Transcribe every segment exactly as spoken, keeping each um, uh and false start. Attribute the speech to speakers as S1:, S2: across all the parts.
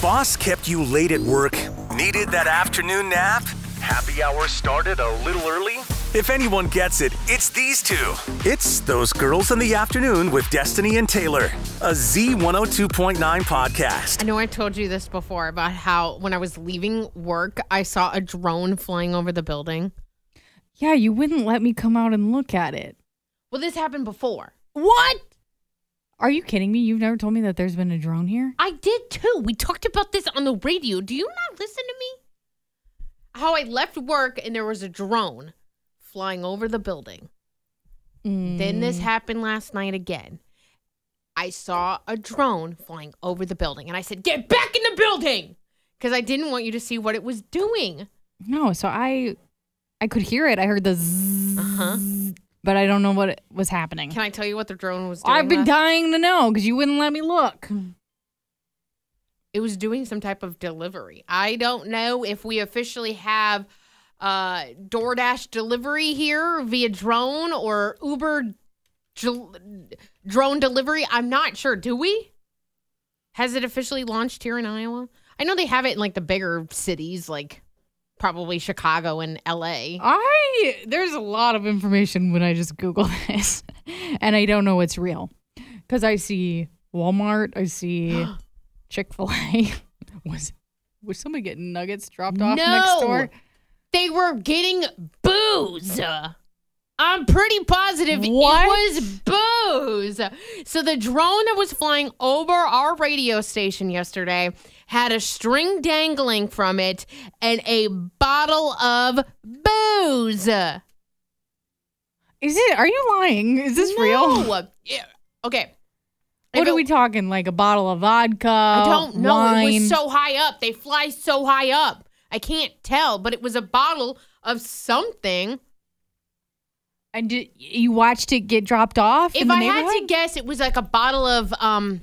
S1: boss kept you late at work? Needed that afternoon nap? Happy hour started a little early? If anyone gets it, it's these two. It's Those Girls in the Afternoon with Destiny and Taylor, a Z one oh two point nine podcast.
S2: I know I told you this before about how when I was leaving work, I saw a drone flying over the building.
S3: Yeah, you wouldn't let me come out and look at it.
S2: Well, this happened before.
S3: What? Are you kidding me? You've never told me that there's been a drone here?
S2: I did too. We talked about this on the radio. Do you not listen to me? How I left work and there was a drone flying over the building. Mm. Then this happened last night again. I saw a drone flying over the building and I said, get back in the building! Because I didn't want you to see what it was doing.
S3: No, so I I could hear it. I heard the zzz, uh-huh. but I don't know what was happening.
S2: Can I tell you what the drone was doing?
S3: I've been
S2: last?
S3: dying to know because you wouldn't let me look.
S2: It was doing some type of delivery. I don't know if we officially have uh, DoorDash delivery here via drone or Uber j- drone delivery. I'm not sure. Do we? Has it officially launched here in Iowa? I know they have it in like the bigger cities, like probably Chicago and L A.
S3: I there's a lot of information when I just Google this, and I don't know what's real because I see Walmart, I see Chick-fil-A. was was somebody getting nuggets dropped off
S2: no,
S3: next door?
S2: They were getting booze. I'm pretty positive
S3: what?
S2: It was booze. So the drone that was flying over our radio station yesterday had a string dangling from it and a bottle of booze.
S3: Is it? Are you lying? Is this
S2: no.
S3: real?
S2: Yeah. Okay.
S3: What
S2: if
S3: are
S2: it,
S3: we talking? Like a bottle of vodka?
S2: I don't know.
S3: Wine?
S2: It was so high up. They fly so high up. I can't tell, but it was a bottle of something.
S3: And did, you watched it get dropped off?
S2: If
S3: in the
S2: I had
S3: neighborhood?
S2: to guess, it was like a bottle of um.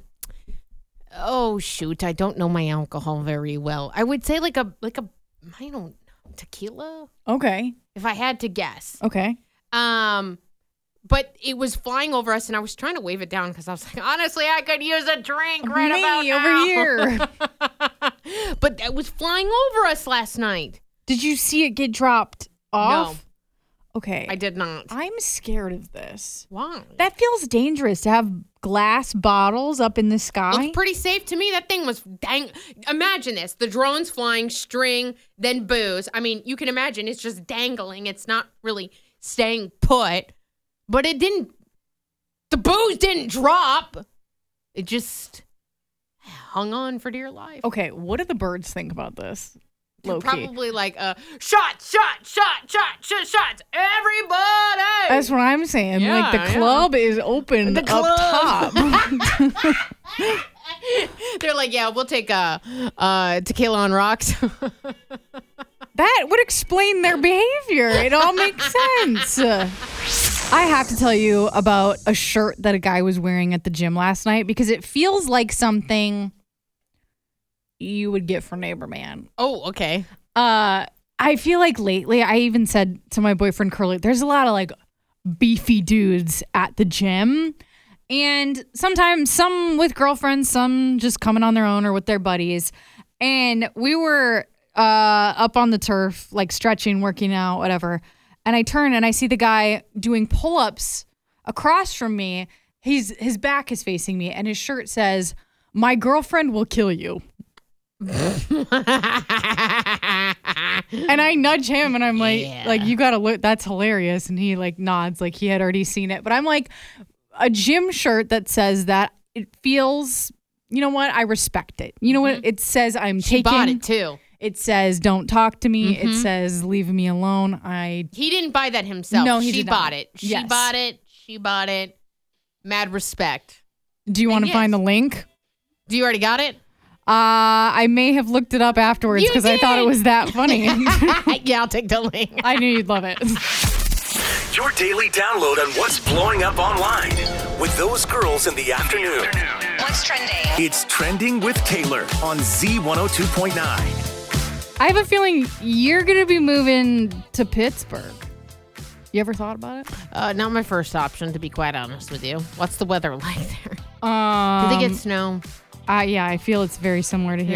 S2: Oh shoot! I don't know my alcohol very well. I would say like a like a I don't know, tequila.
S3: Okay.
S2: If I had to guess.
S3: Okay.
S2: Um, but it was flying over us, and I was trying to wave it down because I was like, honestly, I could use a drink right
S3: Me,
S2: about now.
S3: over here.
S2: But it was flying over us last night.
S3: Did you see it get dropped off?
S2: No.
S3: Okay.
S2: I did not.
S3: I'm scared of this.
S2: Why?
S3: That feels dangerous to have glass bottles up in the sky.
S2: Looks pretty safe to me. That thing was dang. Imagine this. The drone's flying, string, then booze. I mean, you can imagine it's just dangling. It's not really staying put. But it didn't, the booze didn't drop. It just hung on for dear life.
S3: Okay, what do the birds think about this?
S2: They're
S3: Low-key.
S2: probably like, uh, shot, shot, shot, shot, shot, shots, everybody.
S3: That's what I'm saying.
S2: Yeah,
S3: like the club yeah. is open
S2: the
S3: up
S2: club.
S3: top.
S2: They're like, yeah, we'll take uh, uh, tequila on rocks.
S3: That would explain their behavior. It all makes sense. I have to tell you about a shirt that a guy was wearing at the gym last night because it feels like something you would get for Neighbor Man.
S2: Oh, okay.
S3: Uh, I feel like lately, I even said to my boyfriend Curly, there's a lot of like beefy dudes at the gym. And sometimes some with girlfriends, some just coming on their own or with their buddies. And we were uh, up on the turf, like stretching, working out, whatever. And I turn and I see the guy doing pull-ups across from me. He's his back is facing me and his shirt says, "My girlfriend will kill you." And I nudge him and I'm like,
S2: yeah.
S3: like, you gotta look, that's hilarious. And he like nods like he had already seen it. But I'm like, a gym shirt that says that, it feels, you know what? I respect it. You know what? It says I'm
S2: she
S3: taking.
S2: bought it too.
S3: It says don't talk to me.
S2: Mm-hmm.
S3: It says leave me alone. I.
S2: He didn't buy that himself.
S3: No, he
S2: she
S3: did
S2: bought
S3: not.
S2: it. She
S3: Yes.
S2: bought it. She bought it. Mad respect.
S3: Do you want to
S2: yes.
S3: find the link?
S2: Do you already got it?
S3: Uh, I may have looked it up afterwards because I thought it was that funny.
S2: Yeah, I'll take the link.
S3: I knew you'd love it.
S1: Your daily download on what's blowing up online with Those Girls in the Afternoon.
S4: What's trending?
S1: It's Trending with Taylor on Z one oh two point nine.
S3: I have a feeling you're going to be moving to Pittsburgh. You ever thought about it?
S2: Uh, not my first option, to be quite honest with you. What's the weather like there?
S3: Um,
S2: Do they get snow?
S3: Uh, yeah, I feel it's very similar to here.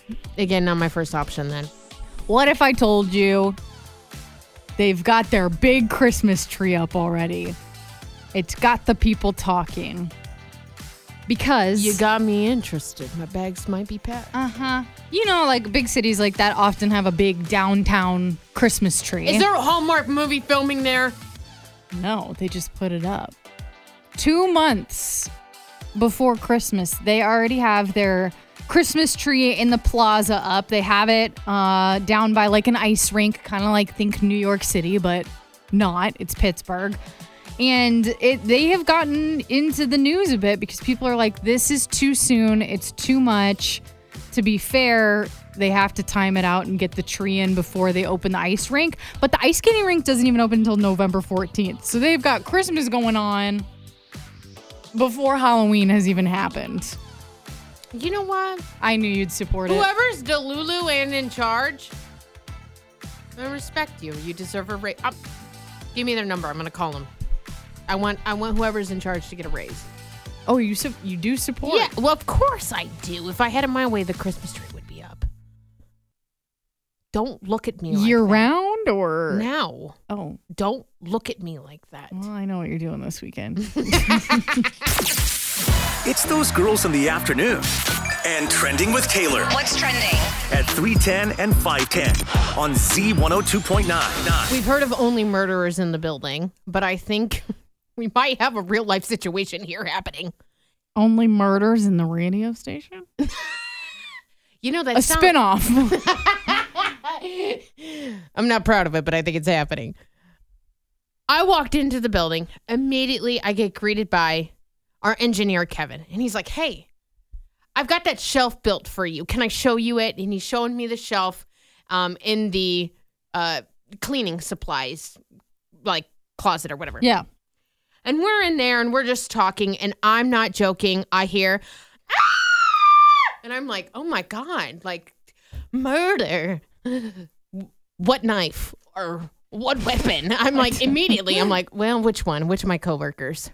S2: Again, not my first option then.
S3: What if I told you they've got their big Christmas tree up already? It's got the people talking. Because...
S2: You got me interested. My bags might be packed.
S3: Uh-huh. You know, like, big cities like that often have a big downtown Christmas tree.
S2: Is there a Hallmark movie filming there?
S3: No, they just put it up. Two months before Christmas, they already have their Christmas tree in the plaza up. They have it uh, down by like an ice rink, kind of like think New York City, but not. It's Pittsburgh. And it they have gotten into the news a bit because people are like, this is too soon. It's too much. To be fair, they have to time it out and get the tree in before they open the ice rink. But the ice skating rink doesn't even open until November fourteenth. So they've got Christmas going on before Halloween has even happened.
S2: You know what?
S3: I knew you'd support it.
S2: Whoever's Delulu and in charge, I respect you. You deserve a raise. Give me their number. I'm going to call them. I want I want whoever's in charge to get a raise.
S3: Oh, you su- you do support?
S2: Yeah, well, of course I do. If I had it my way, the Christmas tree would be up. Don't look at me like
S3: Year
S2: that.
S3: round or?
S2: Now.
S3: Oh.
S2: Don't look at me like that.
S3: Well, I know what you're doing this weekend.
S1: It's those girls in the afternoon. And Trending with Taylor.
S4: What's trending?
S1: At three ten and five ten on Z one oh two point nine.
S2: We've heard of only murderers in the building, but I think we might have a real life situation here happening.
S3: Only murders in the radio station?
S2: You know, that
S3: A
S2: sound-
S3: spinoff.
S2: I'm not proud of it, but I think it's happening. I walked into the building. Immediately, I get greeted by our engineer, Kevin. And he's like, hey, I've got that shelf built for you. Can I show you it? And he's showing me the shelf um, in the uh, cleaning supplies, like closet or whatever.
S3: Yeah.
S2: And we're in there and we're just talking. And I'm not joking. I hear, ah! And I'm like, oh my God, like murder. What knife or what weapon? I'm like, immediately, I'm like, well, which one? Which of my coworkers?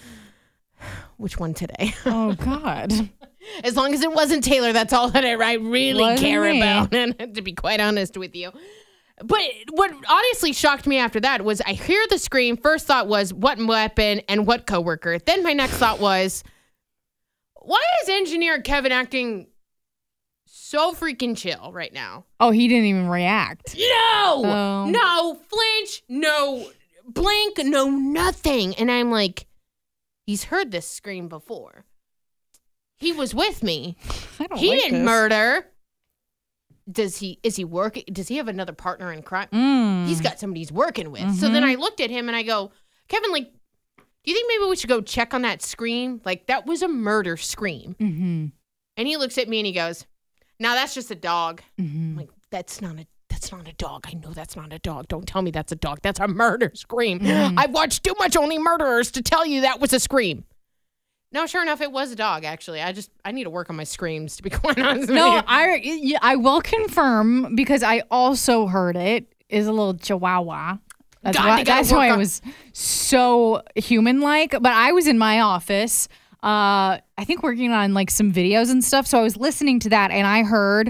S2: Which one today?
S3: Oh, God.
S2: As long as it wasn't Taylor, that's all that I, I really
S3: Wasn't
S2: care
S3: me.
S2: about. And to be quite honest with you. But what honestly shocked me after that was I hear the scream. First thought was, what weapon and what coworker? Then my next thought was, why is engineer Kevin acting so freaking chill right now?
S3: Oh, he didn't even react.
S2: No!
S3: Oh.
S2: No flinch, no blink, no nothing. And I'm like, he's heard this scream before. He was with me.
S3: I don't
S2: He
S3: like
S2: didn't
S3: this.
S2: murder. Does he, is he working? Does he have another partner in crime?
S3: Mm.
S2: He's got somebody he's working with. So then I looked at him and I go, Kevin, like, do you think maybe we should go check on that scream? Like, that was a murder scream.
S3: Mm-hmm.
S2: And he looks at me and he goes, no, that's just a dog.
S3: Mm-hmm.
S2: I'm like, that's not a that's not a dog. I know that's not a dog. Don't tell me that's a dog. That's a murder scream.
S3: Mm.
S2: I've watched too much Only Murderers to tell you that was a scream. No, sure enough, it was a dog, actually. I just, I need to work on my screams, to be quite honest with
S3: No,
S2: you.
S3: I, yeah, I will confirm because I also heard it is a little chihuahua. That's
S2: God,
S3: why,
S2: you gotta
S3: that's why
S2: work
S3: it
S2: on-
S3: was so human-like. But I was in my office, uh, I think working on like some videos and stuff. So I was listening to that and I heard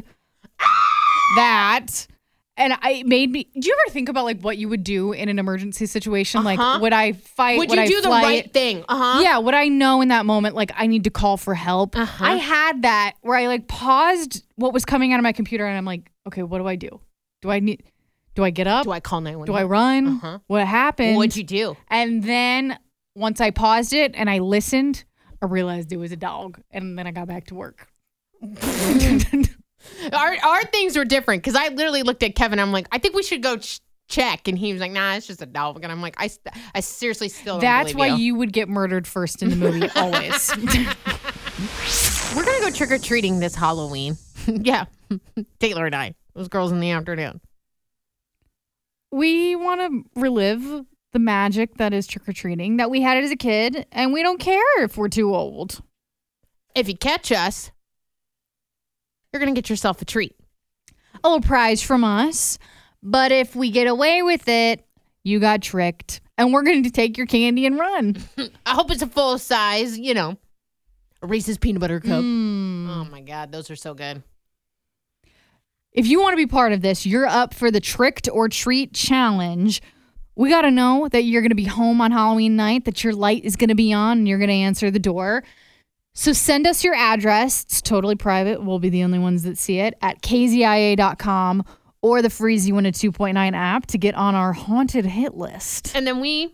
S3: that. And I it made me. Do you ever think about like what you would do in an emergency situation?
S2: Uh-huh.
S3: Like, would I fight?
S2: Would
S3: would
S2: you
S3: I
S2: do the
S3: flight?
S2: right thing? Uh-huh.
S3: Yeah, would I know in that moment, like, I need to call for help?
S2: Uh-huh.
S3: I had that where I, like, paused what was coming out of my computer, and I'm like, okay, what do I do? Do I need, do I get up?
S2: Do I call nine one
S3: Do
S2: one?
S3: I run?
S2: Uh-huh.
S3: What happened?
S2: What'd you do?
S3: And then once I paused it and I listened, I realized it was a dog, and then I got back to work.
S2: Our our things were different because I literally looked at Kevin. I'm like, I think we should go ch- check. And he was like, nah, it's just a dog. And I'm like, I, st- I seriously still don't
S3: That's
S2: believe
S3: why
S2: you.
S3: you would get murdered first in the movie, always.
S2: We're going to go trick-or-treating this Halloween. Yeah. Taylor and I. Those girls in the afternoon.
S3: We want to relive the magic that is trick-or-treating that we had as a kid, and we don't care if we're too old.
S2: If you catch us, you're going to get yourself a treat.
S3: A little prize from us. But if we get away with it, you got tricked. And we're going to take your candy and run.
S2: I hope it's a full size, you know, a Reese's peanut butter cup.
S3: Mm.
S2: Oh, my God. Those are so good.
S3: if you want to be part of this, you're up for the Tricked or Treat Challenge. We got to know that you're going to be home on Halloween night, that your light is going to be on, and you're going to answer the door. So send us your address. It's totally private. We'll be the only ones that see it at k z i a dot com or the free Z one oh two point nine app to get on our haunted hit list.
S2: And then we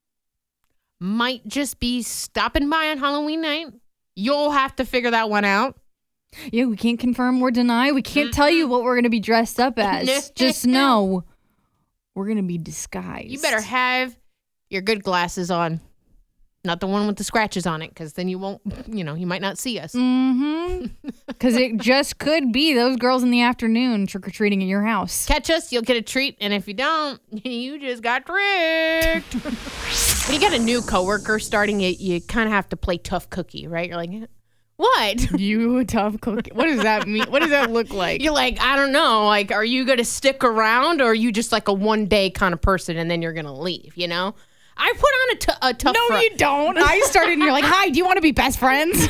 S2: might just be stopping by on Halloween night. You'll have to figure that one out.
S3: Yeah, we can't confirm or deny. We can't tell you what we're going to be dressed up as. Just know we're going to be disguised.
S2: You better have your good glasses on. Not the one with the scratches on it, because then you won't, you know, you might not see us.
S3: Mm-hmm. Because it just could be those girls in the afternoon trick-or-treating at your house.
S2: Catch us, you'll get a treat. And if you don't, you just got tricked. When you got a new coworker starting it, you kind of have to play tough cookie, right? You're like, what?
S3: You a tough cookie? What does that mean? What does that look like?
S2: You're like, I don't know. Like, are you going to stick around, or are you just like a one-day kind of person and then you're going to leave, you know? I put on a, t- a tough
S3: No,
S2: front.
S3: you don't. I started and you're like, hi, do you want to be best friends?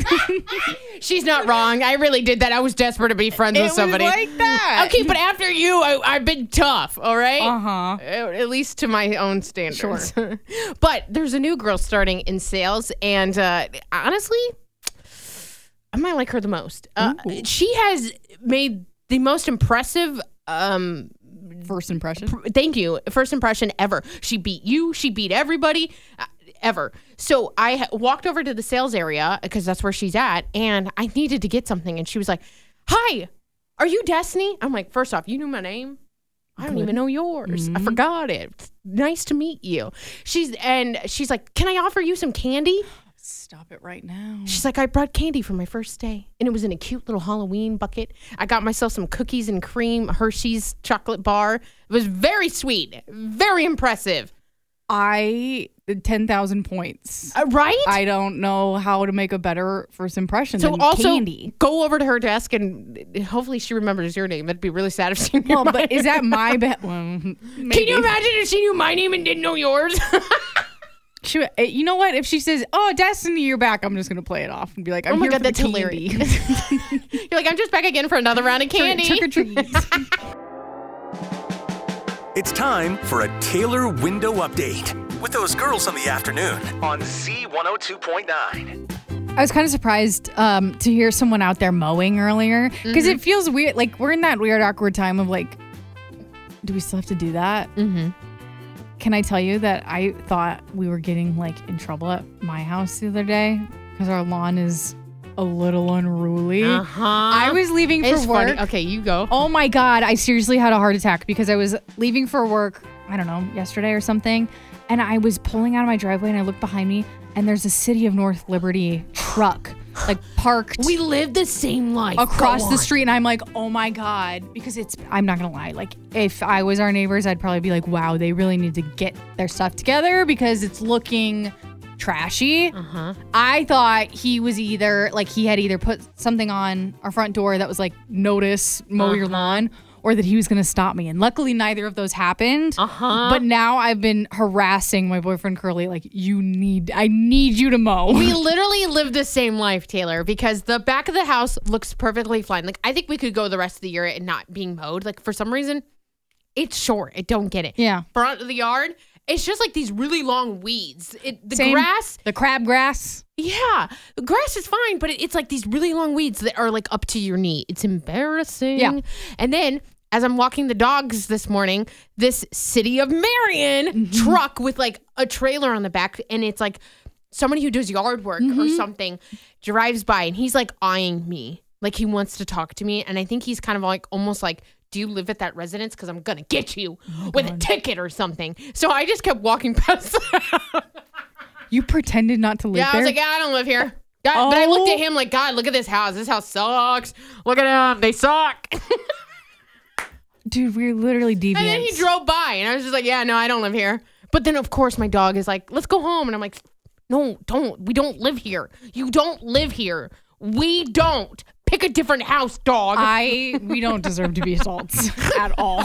S2: She's not wrong. I really did that. I was desperate to be friends
S3: It
S2: with somebody.
S3: was like that.
S2: Okay, but after you, I, I've been tough, all right?
S3: Uh-huh.
S2: At least to my own standards.
S3: Sure.
S2: But there's a new girl starting in sales, and uh, honestly, I might like her the most. Uh, she has made the most impressive... Um,
S3: First impression.
S2: Thank you. First impression ever. She beat you. She beat everybody uh, ever. So I ha- walked over to the sales area because that's where she's at, and I needed to get something. And she was like, hi, are you Destiny? I'm like, first off, you knew my name? I don't
S3: Good.
S2: even know yours.
S3: Mm-hmm.
S2: I forgot it. It's nice to meet you. She's and she's like, can I offer you some candy?
S3: Stop it right now.
S2: She's like, I brought candy for my first day. And it was in a cute little Halloween bucket. I got myself some cookies and cream, Hershey's chocolate bar. It was very sweet. Very impressive.
S3: I, ten thousand points.
S2: Uh, right?
S3: I don't know how to make a better first impression
S2: so
S3: than
S2: also,
S3: candy.
S2: go over to her desk and hopefully she remembers your name. That'd be really sad if she knew
S3: Well,
S2: my
S3: but is that my bet? Well,
S2: Can you imagine if she knew my name and didn't know yours?
S3: She, you know what? If she says, "Oh, Destiny, you're back," I'm just gonna play it off and be like, "I'm
S2: oh my
S3: here
S2: God,
S3: for
S2: that's
S3: the candy."
S2: hilarious. You're like, I'm just back again for another round of candy.
S3: Trick or treat.
S1: It's time for a Taylor window update with those girls in the afternoon on Z one oh two point nine.
S3: I was kind of surprised um, to hear someone out there mowing earlier because
S2: Mm-hmm.
S3: it feels weird. Like we're in that weird, awkward time of like, do we still have to do that?
S2: Mm-hmm.
S3: Can I tell you that I thought we were getting like in trouble at my house the other day because our lawn is a little unruly.
S2: Uh-huh.
S3: I was leaving for
S2: It's
S3: work.
S2: funny. Okay, you go.
S3: Oh my God, I seriously had a heart attack because I was leaving for work, I don't know, yesterday or something, and I was pulling out of my driveway and I looked behind me and there's a City of North Liberty truck like parked
S2: We live the same life.
S3: across
S2: Go
S3: the
S2: on.
S3: street, and I'm like, oh my God, because it's, I'm not gonna lie, like if I was our neighbors, I'd probably be like, wow, they really need to get their stuff together because it's looking trashy.
S2: Uh-huh.
S3: I thought he was either like he had either put something on our front door that was like, notice, mow your
S2: Uh-huh.
S3: lawn, or that he was gonna stop me. And luckily neither of those happened.
S2: Uh-huh.
S3: But now I've been harassing my boyfriend Curly, like, you need I need you to mow.
S2: We literally live the same life, Taylor, because the back of the house looks perfectly fine. Like, I think we could go the rest of the year and not being mowed. Like, for some reason, it's short. I don't get it.
S3: Yeah.
S2: Front of the yard, it's just like these really long weeds. It, the
S3: Same.
S2: grass,
S3: The crabgrass.
S2: yeah, the grass is fine, but it, it's like these really long weeds that are like up to your knee. It's embarrassing.
S3: Yeah.
S2: And then as I'm walking the dogs this morning, this City of Marion
S3: Mm-hmm.
S2: truck with like a trailer on the back, and it's like somebody who does yard work
S3: Mm-hmm.
S2: or something drives by, and he's like eyeing me, like he wants to talk to me, and I think he's kind of like almost like, do you live at that residence? Because I'm gonna get you
S3: Oh,
S2: with a ticket or something. So I just kept walking past.
S3: You pretended not to live
S2: Yeah, I
S3: there.
S2: was like, yeah, I don't live here. God, But I looked
S3: Oh.
S2: at him like, God, look at this house. This house sucks. Look at them. They suck.
S3: Dude, we're literally deviants.
S2: And then he drove by, and I was just like, yeah, no, I don't live here. But then, of course, my dog is like, let's go home. And I'm like, no, don't. We don't live here. You don't live here. We don't. Pick a different house, dog.
S3: I we don't deserve to be adults at all.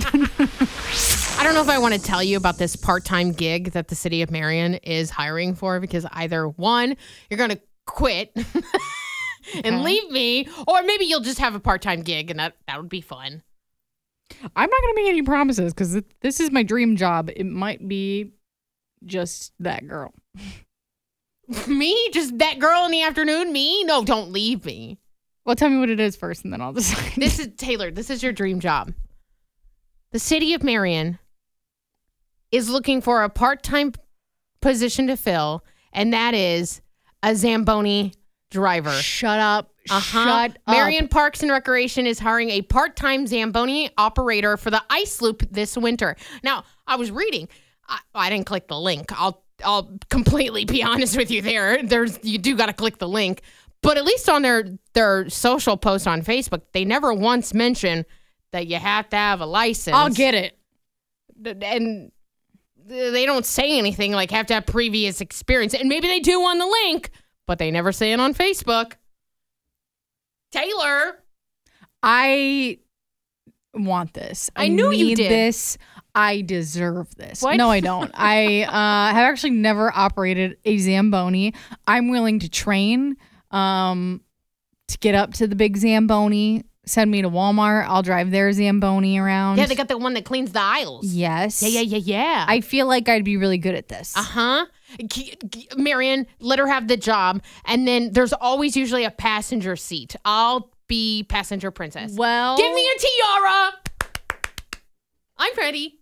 S2: I don't know if I want to tell you about this part-time gig that the City of Marion is hiring for, because either one, you're going to quit and
S3: Okay.
S2: leave me. Or maybe you'll just have a part-time gig, and that, that would be fun.
S3: I'm not going to make any promises because this is my dream job. It might be just that girl.
S2: Me? Just that girl in the afternoon? Me? No, don't leave me.
S3: Well, tell me what it is first, and then I'll decide.
S2: This is, Taylor, this is your dream job. The city of Marion is looking for a part-time position to fill, and that is a Zamboni driver.
S3: Shut up.
S2: Uh-huh.
S3: Shut up.
S2: Marion Parks and Recreation is hiring a part-time Zamboni operator for the ice loop this winter. Now, I was reading. I, I didn't click the link. I'll I'll completely be honest with you there. There's you do got to click the link. But at least on their their social post on Facebook, they never once mention that you have to have a license.
S3: I'll get it.
S2: And they don't say anything like have to have previous experience. And maybe they do on the link, but they never say it on Facebook. Taylor.
S3: I want this.
S2: I knew you
S3: need
S2: did.
S3: this. I deserve this.
S2: What?
S3: No, I don't. I uh, have actually never operated a Zamboni. I'm willing to train um, to get up to the big Zamboni. Send me to Walmart. I'll drive their Zamboni around.
S2: Yeah, they got the one that cleans the aisles.
S3: Yes.
S2: Yeah, yeah, yeah, yeah.
S3: I feel like I'd be really good at this.
S2: Uh-huh. G- G- Marion, let her have the job. And then there's always usually a passenger seat. I'll be passenger princess.
S3: Well,
S2: Give me a tiara. I'm ready.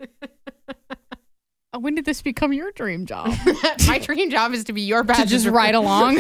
S3: when did this become your dream job?
S2: My dream job is to be your
S3: to
S2: passenger.
S3: just ride along?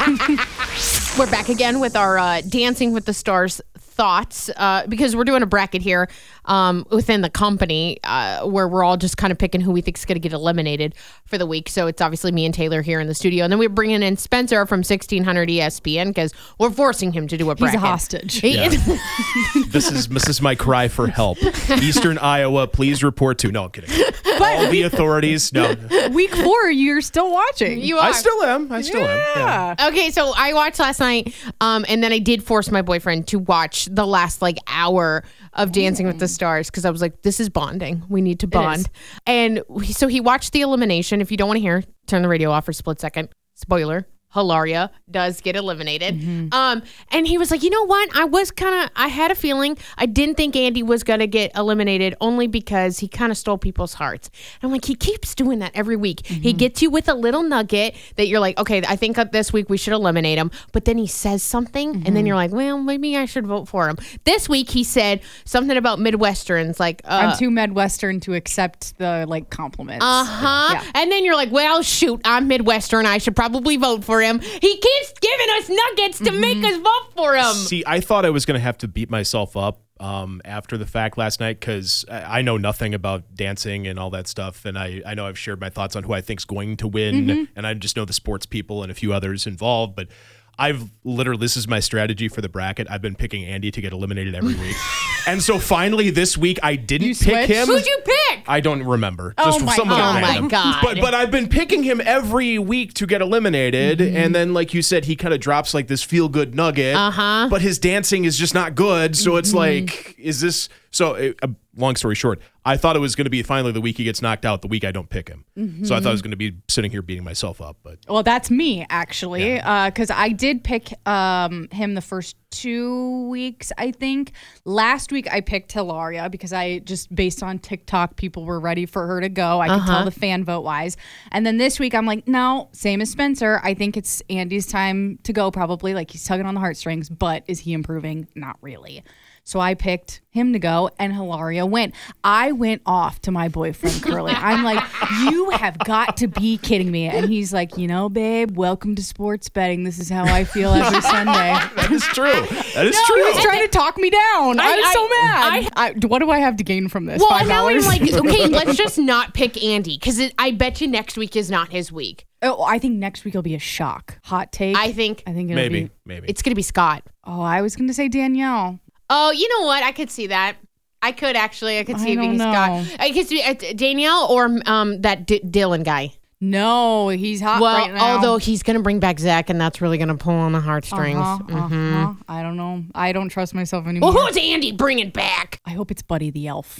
S2: We're back again with our uh, Dancing with the Stars thoughts uh, because we're doing a bracket here um, within the company uh, where we're all just kind of picking who we think is going to get eliminated for the week. So it's obviously me and Taylor here in the studio. And then we're bringing in Spencer from sixteen hundred E S P N because we're forcing him to do a bracket.
S3: He's a hostage.
S2: He-
S4: Yeah. This is this is my cry for help. Eastern Iowa, please report to. No, I'm kidding. All the authorities. No,
S3: Week four, you're still watching.
S2: You are.
S4: I still am. I still am. Yeah.
S2: Okay, so I watched last night, um, and then I did force my boyfriend to watch the last like hour of Dancing with the Stars because I was like, "This is bonding. We need to bond." And we, so he watched the elimination. If you don't want to hear, turn the radio off for a split second. Spoiler: Hilaria does get eliminated.
S3: Mm-hmm.
S2: Um, and he was like, "You know what? I was kind of, I had a feeling. I didn't think Andy was gonna get eliminated only because he kind of stole people's hearts." And I'm like, he keeps doing that every week.
S3: Mm-hmm.
S2: He gets you with a little nugget that you're like, okay, I think this week we should eliminate him. But then he says something, and
S3: Mm-hmm.
S2: then you're like, well, maybe I should vote for him. This week he said something about Midwesterns, like, uh,
S3: I'm too Midwestern to accept the like compliments.
S2: uh huh.
S3: Yeah.
S2: And then you're like, well, shoot, I'm Midwestern. I should probably vote for him. He keeps giving us nuggets to make us vote for him.
S4: See, I thought I was going to have to beat myself up um, after the fact last night because I I know nothing about dancing and all that stuff. And I, I know I've shared my thoughts on who I think's going to win. And I just know the sports people and a few others involved. But I've literally, this is my strategy for the bracket. I've been picking Andy to get eliminated every week. And so finally this week I didn't
S3: You
S4: pick
S3: switched?
S4: him.
S2: Who'd you pick?
S4: I don't remember.
S3: Oh
S4: Just
S3: my
S4: someone
S3: God.
S2: Oh my
S4: random.
S2: God.
S4: But but I've been picking him every week to get eliminated,
S3: Mm-hmm.
S4: and then like you said, he kind of drops like this feel good nugget. Uh
S2: Uh-huh.
S4: But his dancing is just not good. So it's
S3: Mm-hmm.
S4: like, is this? So uh, uh, long story short, I thought it was going to be finally the week he gets knocked out, the week I don't pick him. So I thought I was going to be sitting here beating myself up. But
S3: Well, that's me actually, because I did pick um, him the first two weeks. I think last week I picked Hilaria because I just based on TikTok, people were ready for her to go. I could tell the fan vote wise. And then this week I'm like, no, same as Spencer. I think it's Andy's time to go. Probably like he's tugging on the heartstrings, but is he improving? Not really. So I picked him to go, and Hilaria went. I went off to my boyfriend, Curly. I'm like, you have got to be kidding me. And he's like, you know, babe, welcome to sports betting. This is how I feel every Sunday.
S4: that is true. That is
S3: He
S4: true.
S3: was trying to talk me down. I,
S2: I-
S3: was so
S2: I-
S3: mad. I, what do I have to gain from this?
S2: Well,
S3: Five
S2: now I'm
S3: dollars?
S2: like, okay, let's just not pick Andy because I bet you next week is not his week.
S3: oh, I think next week will be a shock. Hot take.
S2: I think
S3: I think it'll
S4: Maybe,
S3: be.
S4: maybe.
S2: it's going to be Scott.
S3: Oh, I was going to say Danielle.
S2: Oh, you know what? I could see that. I could actually. I could see
S3: I
S2: it being
S3: don't
S2: Scott.
S3: know.
S2: I could see uh, Danielle or um that D- Dylan guy.
S3: No, he's hot
S2: Well,
S3: right now.
S2: although he's going to bring back Zach, and that's really going to pull on the heartstrings.
S3: Uh-huh,
S2: Mhm.
S3: uh-huh. I don't know. I don't trust myself anymore.
S2: Well, who's Andy bringing back?
S3: I hope it's Buddy the Elf.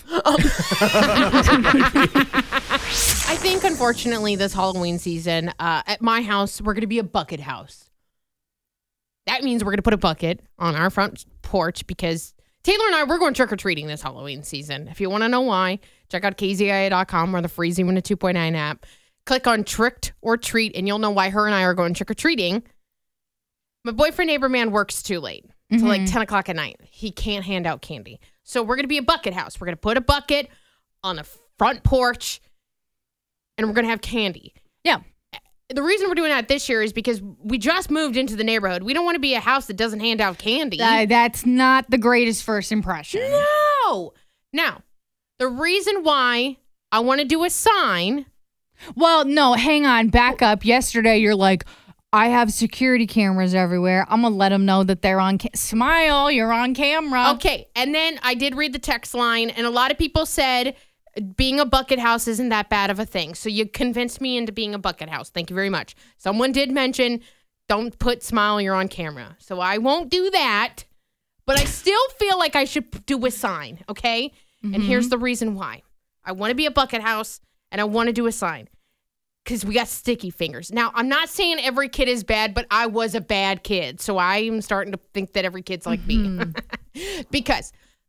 S2: I think, unfortunately, this Halloween season uh, at my house, we're going to be a bucket house. that means we're going to put a bucket on our front porch because Taylor and I, we're going trick-or-treating this Halloween season. If you want to know why, check out K Z I A dot com or the free Z one two point nine app. Click on Tricked or Treat, and you'll know why her and I are going trick-or-treating. My boyfriend, neighbor man, works too late. Till mm-hmm. like ten o'clock at night. He can't hand out candy. So we're going to be a bucket house. We're going to put a bucket on the front porch, and we're going to have candy.
S3: Yeah.
S2: The reason we're doing that this year is because we just moved into the neighborhood. We don't want to be a house that doesn't hand out candy.
S3: Uh, that's not the greatest first impression.
S2: No. Now, the reason why I want to do a sign.
S3: Well, no, hang on. Back up. Yesterday, you're like, I have security cameras everywhere. I'm going to let them know that they're on. Ca- Smile, you're on camera.
S2: Okay. And then I did read the text line, and a lot of people said being a bucket house isn't that bad of a thing. So you convinced me into being a bucket house. Thank you very much. Someone did mention, don't put smile, you're on camera. So I won't do that, but I still feel like I should do a sign, okay? Mm-hmm. And here's the reason why. I want to be a bucket house, and I want to do a sign because we got sticky fingers. Now, I'm not saying every kid is bad, but I was a bad kid. So I'm starting to think that every kid's like mm-hmm. me. Because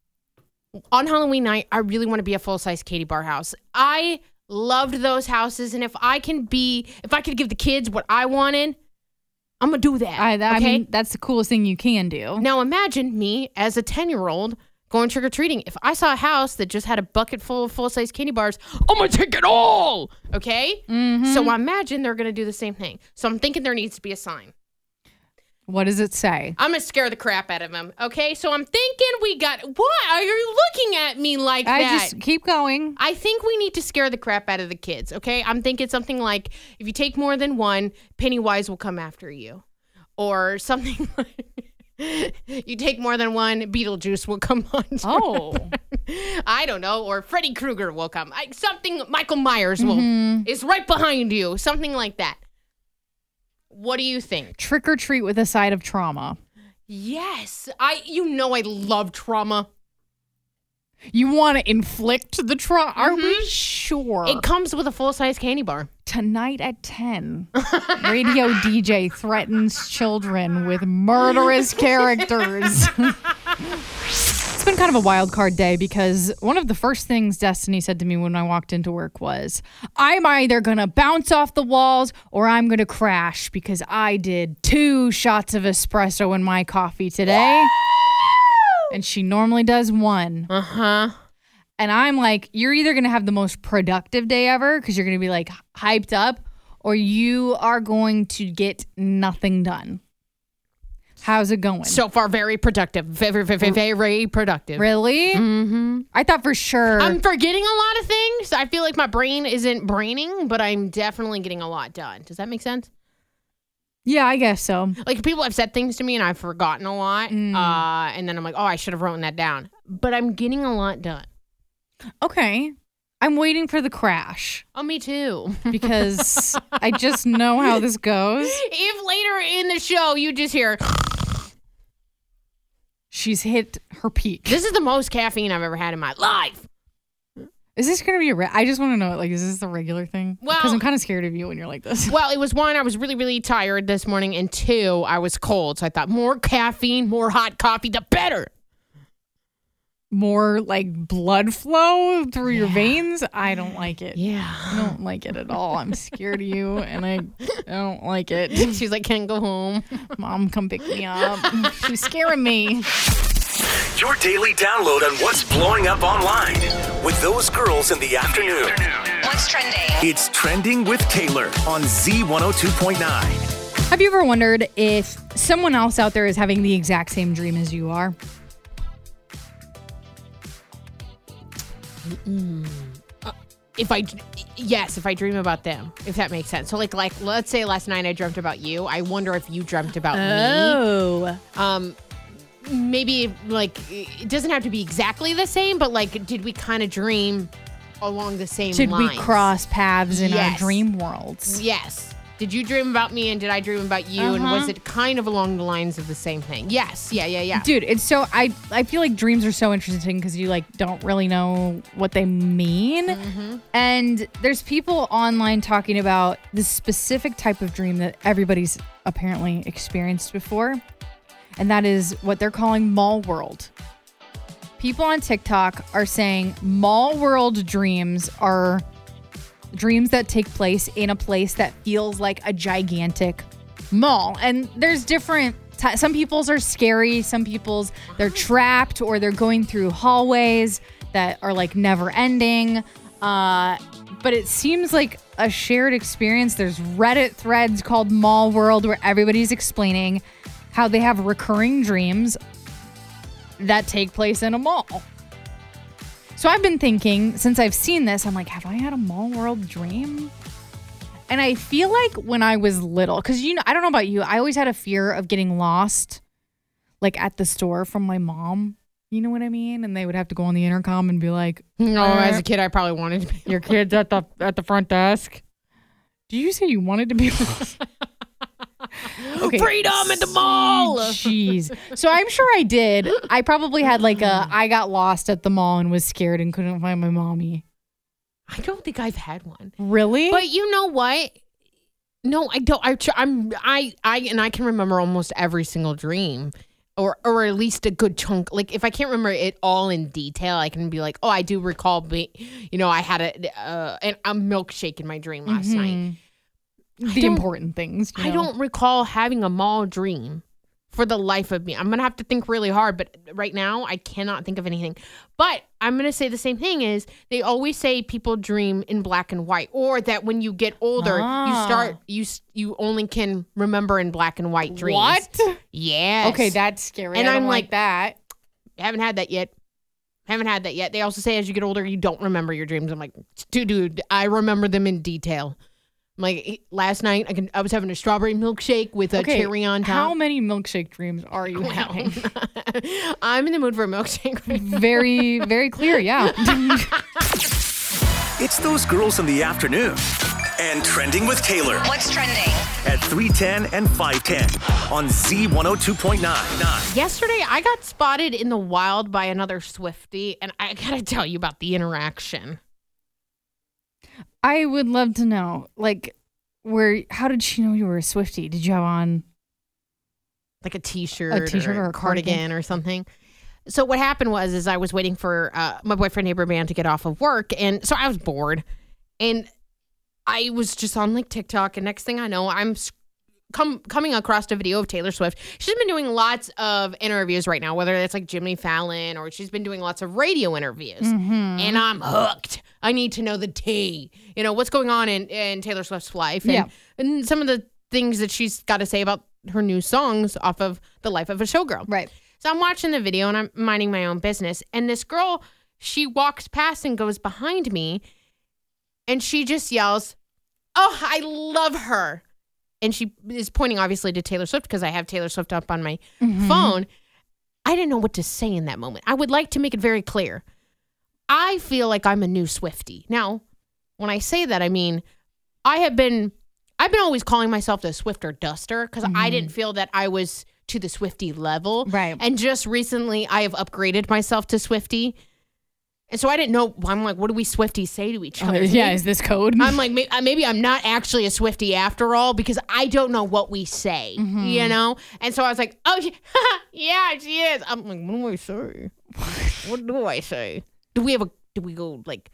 S2: on Halloween night, I really want to be a full-size Katie Bar house. I loved those houses, and if I can be, if I could give the kids what I wanted, I'm going to do that,
S3: I,
S2: okay?
S3: I mean, that's the coolest thing you can do.
S2: Now, imagine me as a ten-year-old going trick-or-treating. If I saw a house that just had a bucket full of full-size candy bars, I'm going to take it all, okay?
S3: Mm-hmm.
S2: So imagine they're going to do the same thing. So I'm thinking there needs to be a sign.
S3: What does it say?
S2: I'm going to scare the crap out of him, okay? So I'm thinking we got... Why are you looking at me like
S3: I
S2: that?
S3: I just keep going.
S2: I think we need to scare the crap out of the kids, okay? I'm thinking something like, if you take more than one, Pennywise will come after you. Or something like, you take more than one, Beetlejuice will come on.
S3: Oh.
S2: I don't know. Or Freddy Krueger will come. I, something, Michael Myers will
S3: mm-hmm.
S2: is right behind you. Something like that. What do you think?
S3: Trick or treat with a side of trauma.
S2: Yes. I. You know I love trauma.
S3: You want to inflict the trauma?
S2: Mm-hmm.
S3: Are we sure?
S2: It comes with a full-size candy bar.
S3: Tonight at ten, radio D J threatens children with murderous characters. It's been kind of a wild card day because one of the first things Destiny said to me when I walked into work was, I'm either going to bounce off the walls or I'm going to crash because I did two shots of espresso in my coffee today. And she normally does one.
S2: Uh-huh.
S3: And I'm like, you're either going to have the most productive day ever because you're going to be like hyped up, or you are going to get nothing done. How's it going?
S2: So far, very productive. Very, very, very productive.
S3: Really?
S2: Mm-hmm.
S3: I thought for sure.
S2: I'm forgetting a lot of things. I feel like my brain isn't braining, but I'm definitely getting a lot done. Does that make sense?
S3: Yeah, I guess so.
S2: Like, people have said things to me and I've forgotten a lot.
S3: Mm.
S2: Uh, and then I'm like, oh, I should have written that down. But I'm getting a lot done.
S3: Okay. I'm waiting for the crash.
S2: Oh, me too.
S3: Because I just know how this goes.
S2: If later in the show you just hear...
S3: She's hit her peak.
S2: This is the most caffeine I've ever had in my life.
S3: Is this going to be a... Re- I just want to know, like, is this the regular thing?
S2: Well...
S3: Because I'm kind of scared of you when you're like this.
S2: Well, it was one, I was really, really tired this morning, and two, I was cold. So I thought more caffeine, more hot coffee, the better.
S3: More, like, blood flow through
S2: yeah.
S3: your veins? I don't like it.
S2: Yeah.
S3: I don't like it at all. I'm scared of you, and I, I don't like it.
S2: She's like, can't go home.
S3: Mom, come pick me up. She's scaring me.
S1: Your daily download on what's blowing up online with those girls in the afternoon.
S5: What's trending?
S1: It's Trending with Taylor on Z one oh two point nine.
S3: Have you ever wondered if someone else out there is having the exact same dream as you are?
S2: Mm. Uh, if I, yes, if I dream about them, if that makes sense. So like, like, let's say last night I dreamt about you. I wonder if you dreamt about
S3: oh.
S2: me. Um, maybe like, it doesn't have to be exactly the same, but like, did we kind of dream along the same
S3: Did
S2: lines?
S3: we cross paths in
S2: yes.
S3: our dream worlds?
S2: Yes. Did you dream about me and did I dream about you?
S3: Uh-huh.
S2: And was it kind of along the lines of the same thing? Yes. Yeah, yeah, yeah.
S3: Dude, it's so, I, I feel like dreams are so interesting because you like don't really know what they mean.
S2: Mm-hmm. And
S3: there's people online talking about the specific type of dream that everybody's apparently experienced before. and that is what they're calling mall world. People on TikTok are saying mall world dreams are dreams that take place in a place that feels like a gigantic mall. And there's different t- some people's are scary, some people's they're trapped or they're going through hallways that are like never ending. Uh, but it seems like a shared experience. There's Reddit threads called Mall World where everybody's explaining how they have recurring dreams that take place in a mall. So I've been thinking, since I've seen this, I'm like, have I had a Mall World dream? And I feel like when I was little, because you know, I don't know about you, I always had a fear of getting lost, like at the store from my mom. You know what I mean? And they would have to go on the intercom and be like,
S2: No, uh, as a kid, I probably wanted to be.
S3: Your kid's at the at the front desk. Did you say you wanted to be? Okay.
S2: Freedom at the mall.
S3: Jeez. So I'm sure I did. I probably had like a, I got lost at the mall and was scared and couldn't find my mommy.
S2: I don't think I've had one.
S3: Really?
S2: But you know what? No, I don't. I, I'm, I, I, and I can remember almost every single dream. Or or at least a good chunk. Like, if I can't remember it all in detail, I can be like, oh, I do recall, be, you know, I had a, uh, an, a milkshake in my dream last
S3: mm-hmm.
S2: night.
S3: The important things.
S2: I
S3: know?
S2: don't recall having a mall dream for the life of me. I'm going to have to think really hard, but right now I cannot think of anything. But I'm going to say the same thing is they always say people dream in black and white, or that when you get older,
S3: ah.
S2: you start, you you only can remember in black and white dreams.
S3: What?
S2: Yes.
S3: Okay, that's scary.
S2: And
S3: I don't
S2: I'm
S3: like,
S2: like
S3: that.
S2: Haven't had that yet. Haven't had that yet. They also say as you get older, you don't remember your dreams. I'm like, dude, dude, I remember them in detail. I'm like, last night, I can. I was having a strawberry milkshake with a
S3: okay,
S2: cherry on top.
S3: How many milkshake dreams are you having?
S2: I'm in the mood for a milkshake.
S3: Very, very clear, yeah.
S1: It's those girls in the afternoon. And Trending with Taylor.
S5: What's trending?
S1: At three ten and five ten on Z one oh two point nine.
S2: Yesterday, I got spotted in the wild by another Swiftie, and I gotta tell you about the interaction.
S3: I would love to know, like, where, how did she know you were a Swiftie? Did you have on
S2: like a t-shirt,
S3: a t-shirt
S2: or,
S3: or
S2: a
S3: a
S2: cardigan,
S3: cardigan
S2: or something? So what happened was, is I was waiting for uh, my boyfriend, neighbor man to get off of work, and so I was bored, and I was just on like TikTok, and next thing I know, I'm come coming across a video of Taylor Swift. She's been doing lots of interviews right now, whether it's like Jimmy Fallon or she's been doing lots of radio interviews,
S3: mm-hmm.
S2: and I'm hooked. I need to know the tea. You know, what's going on in, in Taylor Swift's life, and,
S3: yeah.
S2: and some of the things that she's got to say about her new songs off of The Life of a Showgirl.
S3: Right.
S2: So I'm watching the video and I'm minding my own business, and this girl, she walks past and goes behind me, and she just yells, "Oh, I love her." And she is pointing obviously to Taylor Swift because I have Taylor Swift up on my
S3: mm-hmm.
S2: phone. I didn't know what to say in that moment. I would like to make it very clear. I feel like I'm a new Swiftie. Now, when I say that, I mean, I have been, I've been always calling myself the Swifter Duster because
S3: mm-hmm.
S2: I didn't feel that I was to the Swiftie level.
S3: Right.
S2: And just recently I have upgraded myself to Swiftie. And so I didn't know, I'm like, what do we Swifties say to each other?
S3: Uh, yeah, is this code?
S2: I'm like, maybe I'm not actually a Swiftie after all because I don't know what we say,
S3: mm-hmm.
S2: you know? And so I was like, oh, yeah, she is. I'm like, what do I say? What do I say? Do we have a, do we go like,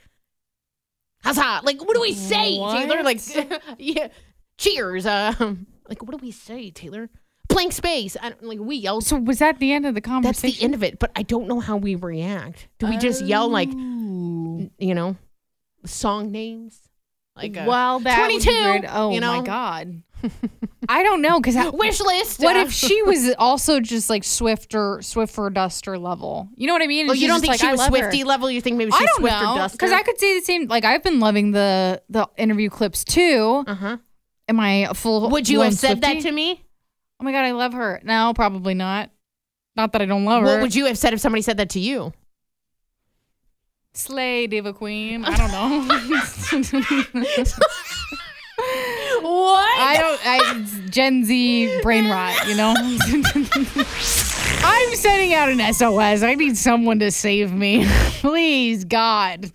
S2: huzzah? Like, what do we say,
S3: what?
S2: Taylor? Like, yeah, cheers. Um, like, what do we say, Taylor? Blank space. I don't, like, we yell.
S3: So was that the end of the conversation?
S2: That's the end of it, but I don't know how we react. Do we just yell like,
S3: Oh.
S2: you know, song names? Like uh,
S3: well, that
S2: twenty-two.
S3: Would be great. Oh
S2: you know?
S3: my god. I don't know because
S2: wish list.
S3: What
S2: uh,
S3: if she was also just like Swifter, Swiffer Duster level? You know what I mean?
S2: Oh, you don't think
S3: like,
S2: she
S3: I
S2: was
S3: love
S2: Swiftie
S3: her.
S2: level? You think maybe
S3: I
S2: she's
S3: don't
S2: Swifter
S3: know
S2: Duster?
S3: because I could say the same. Like I've been loving the the interview clips too.
S2: Uh huh.
S3: Am I a full?
S2: Would you have said
S3: Swiftie?
S2: that to me?
S3: Oh my god, I love her. No, probably not. Not that I don't love
S2: What
S3: her.
S2: would you have said if somebody said that to you?
S3: Slay, Diva Queen. I don't know.
S2: What?
S3: I don't. I it's Gen Z brain rot. You know. I'm sending out an S O S. I need someone to save me, please, God.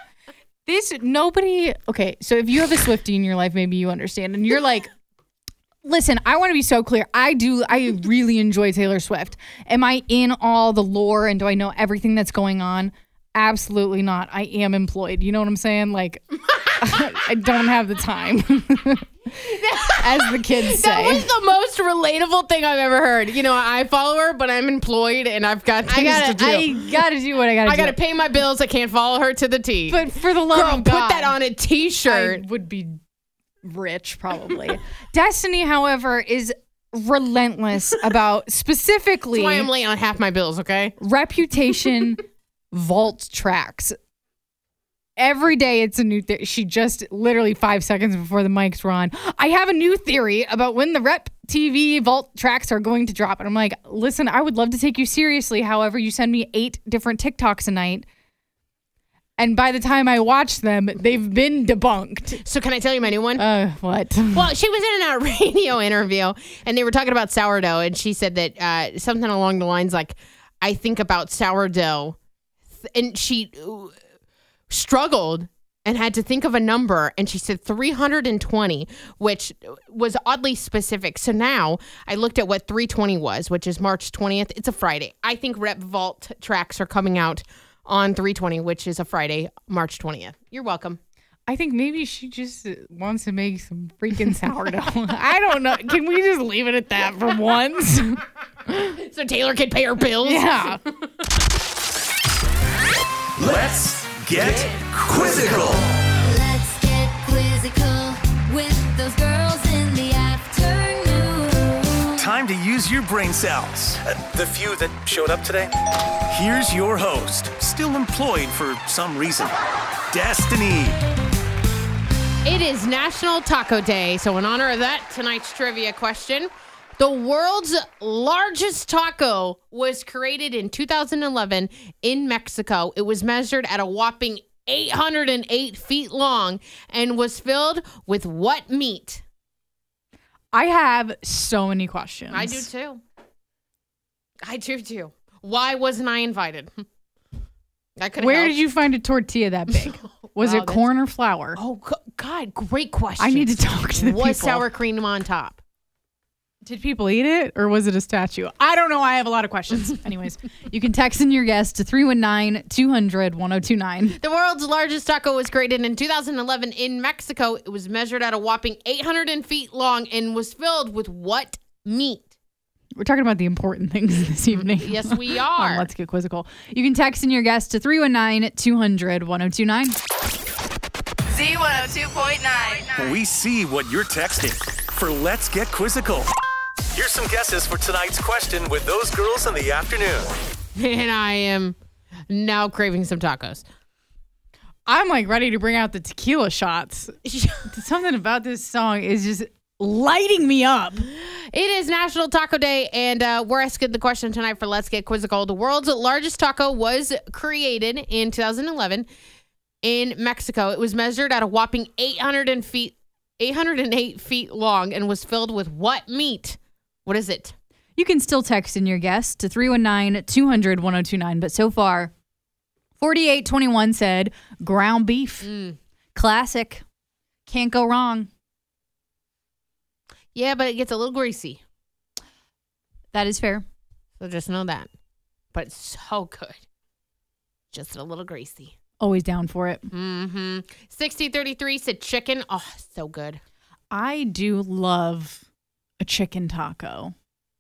S3: This nobody. Okay, so if you have a Swiftie in your life, maybe you understand, and you're like, listen, I want to be so clear. I do. I really enjoy Taylor Swift. Am I in all the lore and do I know everything that's going on? Absolutely not. I am employed. You know what I'm saying? Like, I don't have the time, as the kids say.
S2: That was the most relatable thing I've ever heard. You know, I follow her, but I'm employed and I've got things
S3: I gotta,
S2: to do.
S3: I gotta do what I gotta
S2: I
S3: do.
S2: gotta pay my bills. I can't follow her to the T.
S3: But for the love
S2: Girl,
S3: of God,
S2: put that on a T-shirt.
S3: I would be rich, probably. Destiny, however, is relentless about specifically
S2: That's why I'm late on half my bills, okay?
S3: Reputation vault tracks. Every day it's a new theory. She just literally five seconds before the mics were on. I have a new theory about when the Rep T V vault tracks are going to drop. And I'm like, listen, I would love to take you seriously. However, you send me eight different TikToks a night. And by the time I watch them, they've been debunked.
S2: So can I tell you my new one?
S3: Uh, what?
S2: Well, she was in a radio interview and they were talking about sourdough. And she said that uh, something along the lines like, I think about sourdough. And she struggled and had to think of a number. And she said three hundred twenty, which was oddly specific. So now I looked at what three twenty was, which is March twentieth. It's a Friday. I think Rep Vault tracks are coming out on three twenty, which is a Friday, March twentieth. You're welcome.
S3: I think maybe she just wants to make some freaking sourdough. I don't know. Can we just leave it at that for once?
S2: So Taylor can pay her bills?
S3: Yeah.
S1: Let's get quizzical.
S5: Let's get quizzical with those girls in the afternoon.
S1: Time to use your brain cells. Uh, the few that showed up today. Here's your host, still employed for some reason, Destiny.
S2: It is National Taco Day, so in honor of that, tonight's trivia question. The world's largest taco was created in two thousand eleven in Mexico. It was measured at a whopping eight hundred eight feet long and was filled with what meat?
S3: I have so many questions.
S2: I do too. I do too. Why wasn't I invited? I could.
S3: Where did you find a tortilla that big? Was
S2: Wow,
S3: it corn or flour?
S2: Oh go- God, great question.
S3: I need to talk to the
S2: Was
S3: people.
S2: sour cream on top?
S3: Did people eat it or was it a statue? I don't know. I have a lot of questions. Anyways, you can text in your guess to three one nine, two hundred, ten twenty-nine.
S2: The world's largest taco was created in two thousand eleven in Mexico. It was measured at a whopping eight hundred feet long and was filled with what meat?
S3: We're talking about the important things this evening.
S2: Yes, we
S3: On
S2: are.
S3: Let's Get Quizzical. You can text in your guess to three one nine, two hundred, ten twenty-nine.
S6: Z one oh two point nine.
S1: We see what you're texting for Let's Get Quizzical. Here's some guesses for tonight's question with those girls in the afternoon.
S2: And I am now craving some tacos.
S3: I'm like ready to bring out the tequila shots. Something about this song is just lighting me up.
S2: It is National Taco Day, and uh, we're asking the question tonight for Let's Get Quizzical. The world's largest taco was created in two thousand eleven in Mexico. It was measured at a whopping eight hundred feet, eight hundred eight feet long and was filled with what meat? What is it?
S3: You can still text in your guess to three one nine, two hundred, ten twenty-nine. But so far, forty-eight twenty-one said ground beef.
S2: Mm.
S3: Classic. Can't go wrong.
S2: Yeah, but it gets a little greasy.
S3: That is fair.
S2: So just know that. But it's so good. Just a little greasy.
S3: Always down for it.
S2: Mm-hmm. sixty thirty-three said chicken. Oh, so good.
S3: I do love a chicken taco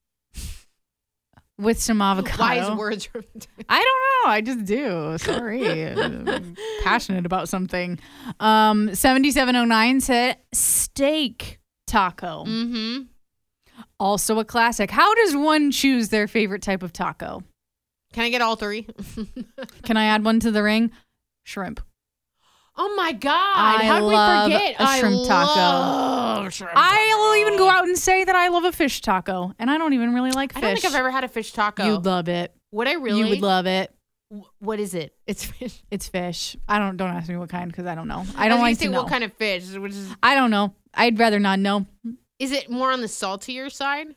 S3: with some avocado.
S2: Wise words from
S3: I don't know. I just do. Sorry. I'm passionate about something. Um, seventy-seven oh nine said steak taco.
S2: Mm-hmm.
S3: Also a classic. How does one choose their favorite type of taco?
S2: Can I get all three?
S3: Can I add one to the ring? Shrimp.
S2: Oh my God.
S3: I
S2: How did we
S3: love
S2: forget?
S3: a shrimp
S2: I
S3: taco.
S2: love shrimp
S3: I will
S2: taco.
S3: even go out and say that I love a fish taco, and I don't even really like fish.
S2: I don't think I've ever had a fish taco.
S3: You'd love it.
S2: Would I really?
S3: You would love it.
S2: W- What is it? It's fish.
S3: It's fish. I don't. Don't ask me what kind because I don't know. I
S2: I
S3: don't
S2: was
S3: like
S2: gonna say
S3: to know.
S2: what kind of fish. Which is,
S3: I don't know. I'd rather not know.
S2: is it more on the saltier side?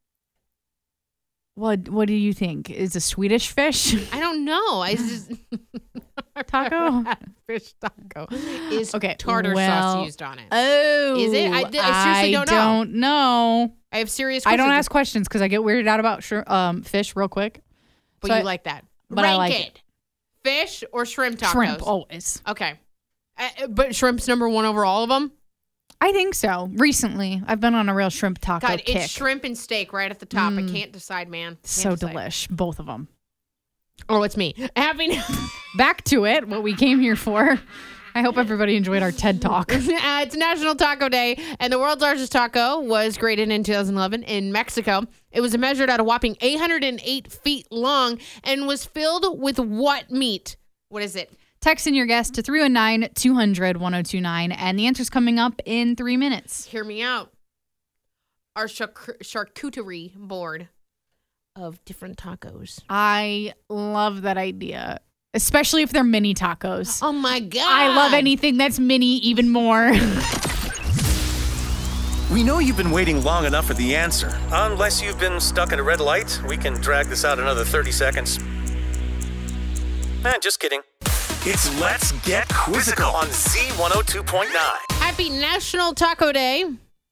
S3: What What do you think? Is a Swedish fish
S2: I don't know. I just
S3: taco?
S2: fish taco is
S3: Okay,
S2: tartar
S3: well,
S2: sauce used on it.
S3: Oh,
S2: Is it? I- I seriously don't know.
S3: don't know.
S2: I have serious
S3: I
S2: questions.
S3: don't ask questions because I get weirded out about shri- um, fish real quick.
S2: But
S3: So
S2: you
S3: I-
S2: like that.
S3: but I
S2: Rank
S3: like
S2: it. Fish or shrimp tacos?
S3: Shrimp, always.
S2: Okay. Uh, but shrimp's number one over all of them?
S3: I think so. Recently, I've been on a real shrimp taco
S2: God,
S3: kick.
S2: it's shrimp and steak right at the top. I can't decide, man. Can't
S3: so
S2: decide.
S3: delish, both of them.
S2: Oh, it's me. Having
S3: Back to it, what we came here for. I hope everybody enjoyed our TED Talk.
S2: Uh, it's National Taco Day, and the world's largest taco was created in two thousand eleven in Mexico. It was measured at a whopping eight hundred eight feet long and was filled with what meat? What is it?
S3: Text in your guess to three one nine, two hundred, ten twenty-nine, and the answer's coming up in three minutes.
S2: Hear me out. Our char- charcuterie board of different tacos.
S3: I love that idea, especially if they're mini tacos.
S2: Oh my God.
S3: I love anything that's mini even more.
S1: We know you've been waiting long enough for the answer. Unless you've been stuck at a red light, we can drag this out another thirty seconds. Eh, just kidding. It's Let's Get Quizzical on Z one oh two point nine.
S2: Happy National Taco Day.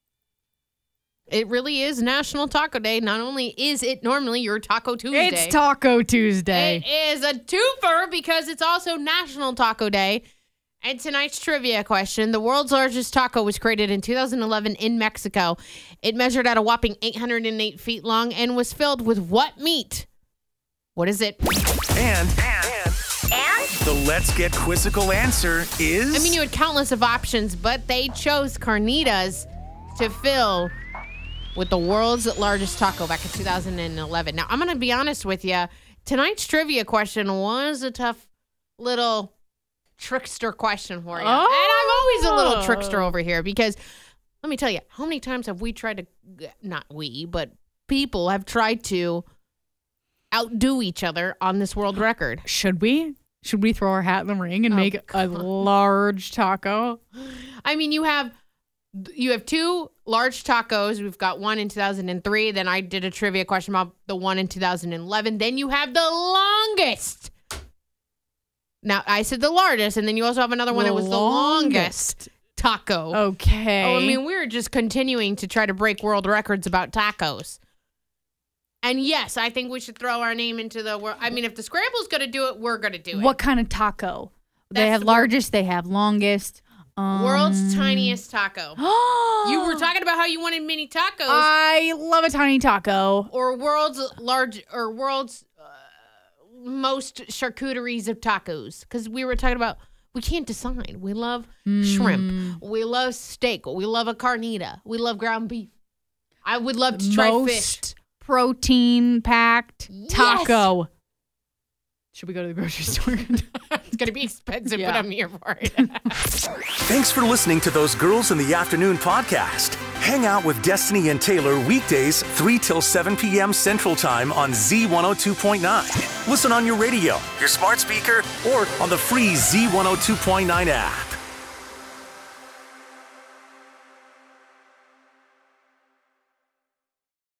S2: It really is National Taco Day. Not only is it normally your Taco Tuesday.
S3: It's Taco Tuesday.
S2: It is a twofer because it's also National Taco Day. And tonight's trivia question. The world's largest taco was created in two thousand eleven in Mexico. It measured at a whopping eight hundred eight feet long and was filled with what meat? What is it?
S1: And, and, and the Let's Get Quizzical answer is...
S2: I mean, you had countless of options, but they chose carnitas to fill with the world's largest taco back in two thousand eleven. Now, I'm going to be honest with you. Tonight's trivia question was a tough little trickster question for you.
S3: Oh.
S2: And I'm always a little trickster over here because let me tell you, how many times have we tried to, not we, but people have tried to outdo each other on this world record?
S3: Should we? Should we throw our hat in the ring and
S2: Oh,
S3: make a
S2: God.
S3: large taco?
S2: I mean, you have you have two large tacos. We've got one in two thousand three. Then I did a trivia question about the one in two thousand eleven. Then you have the longest. Now, I said the largest, and then you also have another one
S3: The
S2: that was the longest taco.
S3: Okay.
S2: Oh, I mean, we're just continuing to try to break world records about tacos. And yes, I think we should throw our name into the world. I mean, if the Scramble's going to do it, we're going to do it.
S3: What kind of taco? They
S2: That's
S3: have
S2: the word.
S3: largest, they have longest. Um,
S2: World's tiniest taco. You were talking about how you wanted mini tacos.
S3: I love a tiny taco.
S2: or world's large or world's uh, most charcuteries of tacos, because we were talking about we can't decide. We love shrimp, we love steak, we love a carnita, we love ground beef. I would love to try
S3: Most
S2: fish.
S3: protein packed
S2: Yes.
S3: taco. Should we go to the grocery store?
S2: It's gonna be expensive,
S3: Yeah.
S2: but I'm here for it.
S1: Thanks for listening to those Girls in the Afternoon podcast. Hang out with Destiny and Taylor weekdays three till seven p.m. Central Time on Z one oh two point nine. Listen on your radio, your smart speaker, or on the free Z one oh two point nine app.